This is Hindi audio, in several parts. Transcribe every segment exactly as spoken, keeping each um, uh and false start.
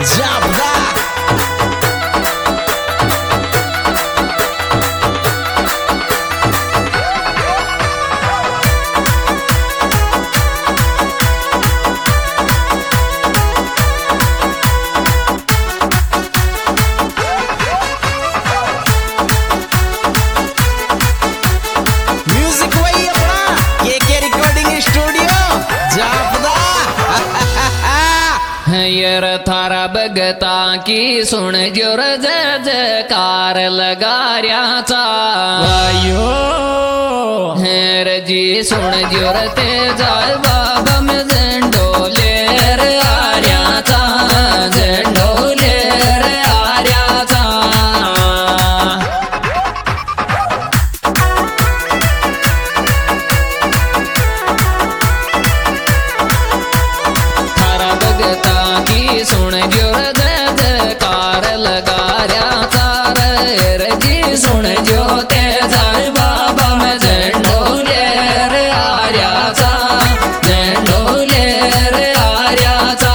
Jabda. Music वही अपना के के रिकॉर्डिंग स्टूडियो जापदा। यर थारा भगता की सुन जोर जय जयकार लगा रहा आयो हेर जी सुन जोर तेजा बाबा में झंडोले रे आर्या था झंडोले रे आर्या था थारा भगता की सुन जोर जय जयकार लगा रहा था रे जी सुन जो तेजा बाबा में झंडोले रे आर्या था झंडोले रे आर्या था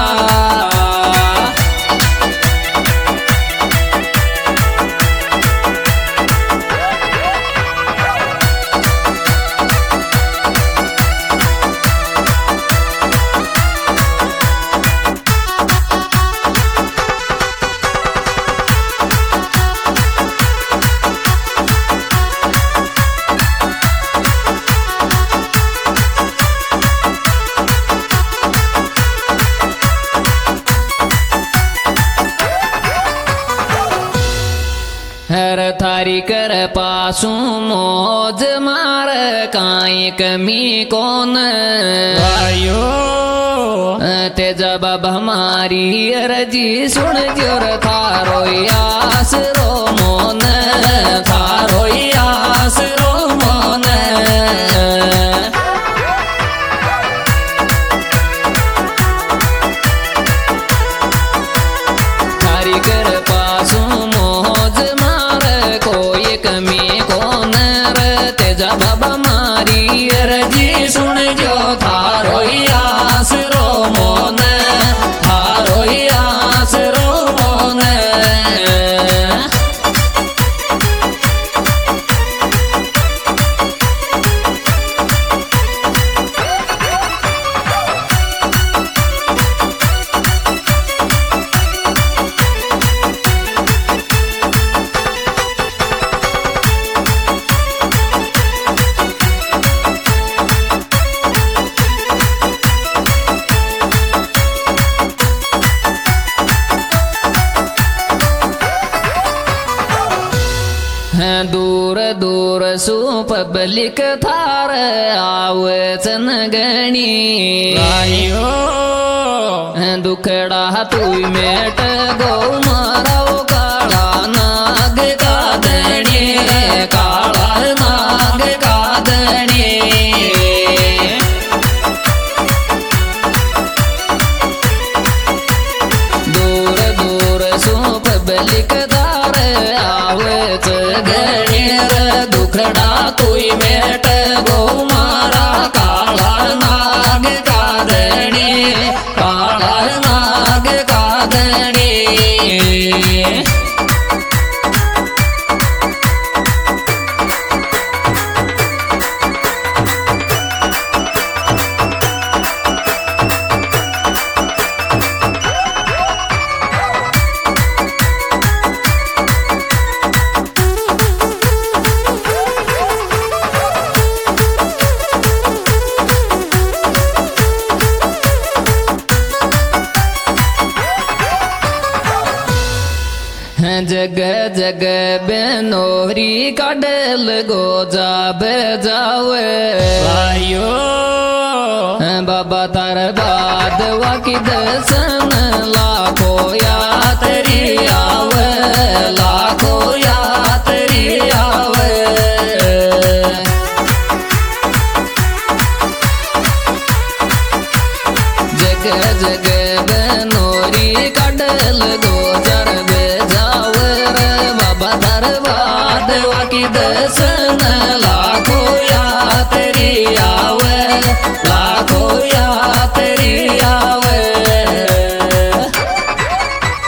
हर थारी कर पासू मौज मार काई कमी कौन आयो तेजा बाबा हमारी अर्जी सुन जोर थारो आस रो मोन थारो आस रो मोन थारी कर पासू मौज मार कोई कमी कौन रे तेजा बाबा मारी अर्जी सुन जो थारो आस रो मोन थारो आस रो मोन दूर दूर सु पब्लिक थार आवचन गणी आयो दुखड़ा तू मेट गो मारो काला नाग का दणी काला नाग का दणी दूर दूर सु पब्लिक थार आवच गणेर दुखड़ा तू मेट गो मारा काला नाग का दणी काला नाग का दणी जग जग बेनोरी काडल गो जाब जावे आयो बाबा तार बाद वाकी दर्शन लाखो यात्री आवे लाखो यात्री आवे जग जग बेनोरी काडल गो जरब जावे रे बाबा तार बाद वाकी दर्शन लाखो यात्री आवे लाखो यात्री आवे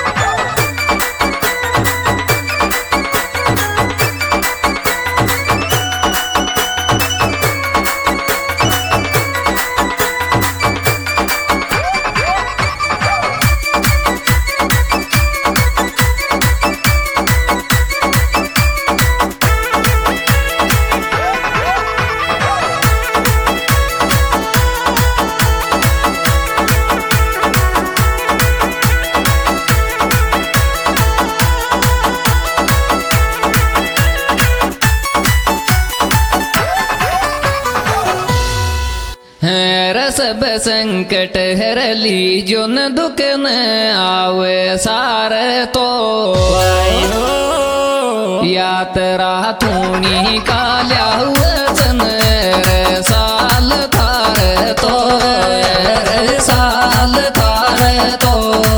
है सब संकट हर लीजो न दुख न आवे सारे तो यात्रा थूणी काल्या वचन साल थार तो साल थार तो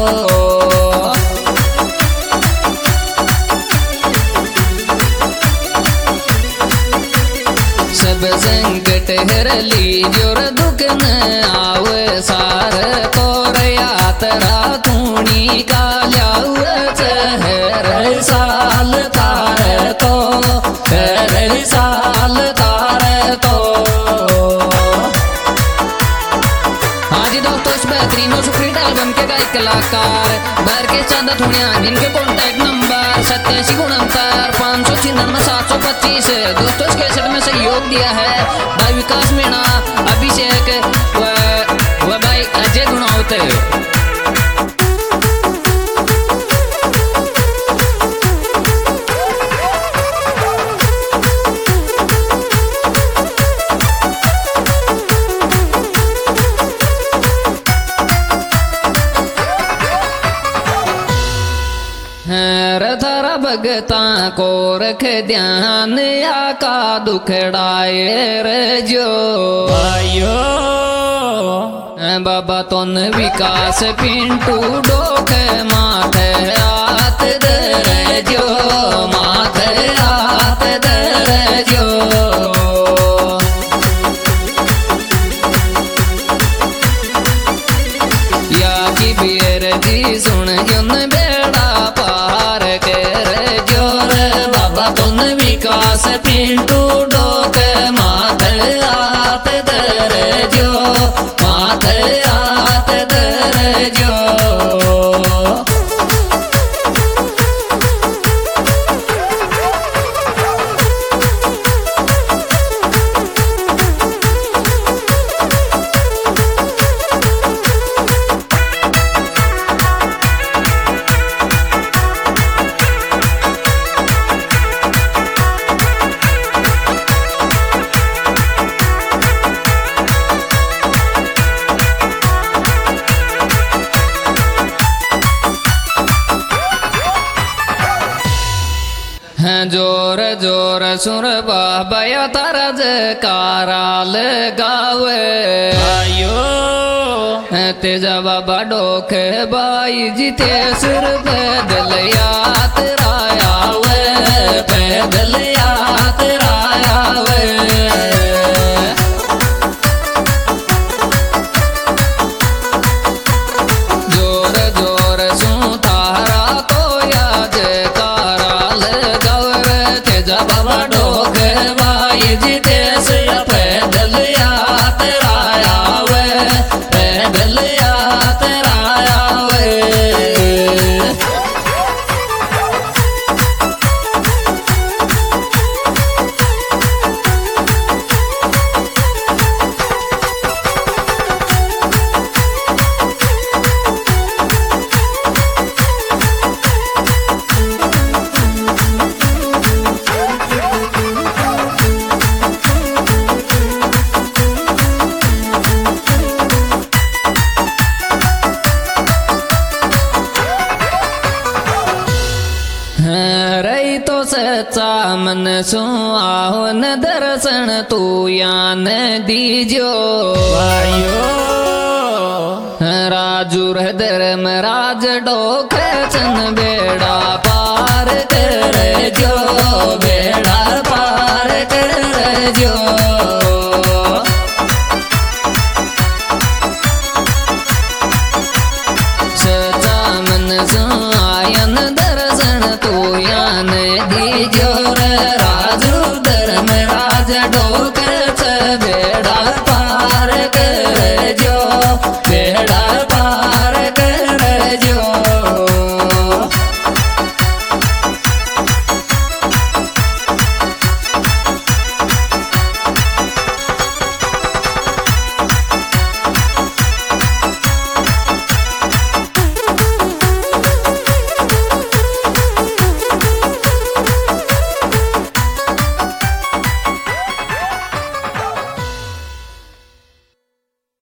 सब संकट हर लीजो दुख न आवे सार तो यात्रा थूणी काल्या वचन हर साल थार तो हर साल थार तो। हाँ जी दोस्तों, इस बेहतरीन और सुपरहिट एल्बम के गायक कलाकार बाहर के चांदा थुनिया, जिनके कॉन्टैक्ट नंबर सत्तासी उनहत्तर पाँच सौ छिन्नवे सात सौ पच्चीस। दोस्तों इस कैसेट में सहयोग दिया है भाई विकास मीणा, अभिषेक व, व भाई अजय गुणावत। थारा भगता को रख ध्यान आका दुखड़ाए रे जो भाइयो बाबा तुन विकास पिंटू डोख माथे हाथ दे जो माथे हाथ दे जो या की बियर जी सुन जुन बेड़ा पार कर जोर बाबा तुन विकास पिंटू डोक माथे हाथ दर जो माथे हाथ दर जो। जोर जोर सुर बाबा तरज काराल गावे भाइयो तेजा बाबा डोख बाई जीते सुर पैदल यात्रा आवे पैदल यात्रा आवे। जोर जोर सु तारा तो याद काराल तेजा बाबा डोख बाई जीते पैदल यात्रा आवे पैदल यात्रा आवे। रही तो सच्चा मन सो आओ न दर्शन तू यान दीजो भाइयो राजू धर्म राज डोख चन बेड़ा पार कर जो।